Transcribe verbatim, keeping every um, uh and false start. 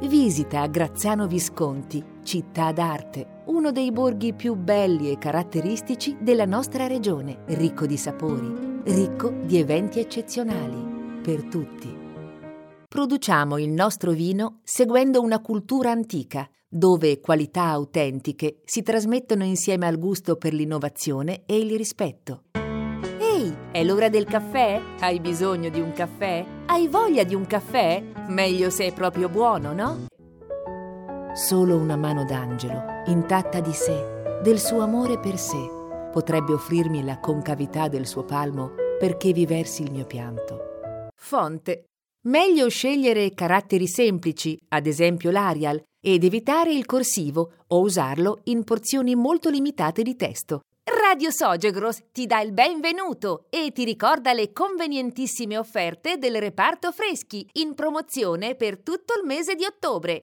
Visita a Grazzano Visconti, città d'arte, uno dei borghi più belli e caratteristici della nostra regione, ricco di sapori, ricco di eventi eccezionali, per tutti. Produciamo il nostro vino seguendo una cultura antica, dove qualità autentiche si trasmettono insieme al gusto per l'innovazione e il rispetto. Ehi, è l'ora del caffè? Hai bisogno di un caffè? Hai voglia di un caffè? Meglio se è proprio buono, no? Solo una mano d'angelo, intatta di sé, del suo amore per sé, potrebbe offrirmi la concavità del suo palmo perché vi versi il mio pianto. Fonte. Meglio scegliere caratteri semplici, ad esempio l'Arial, ed evitare il corsivo o usarlo in porzioni molto limitate di testo. Radio Sogegros ti dà il benvenuto e ti ricorda le convenientissime offerte del reparto freschi in promozione per tutto il mese di ottobre.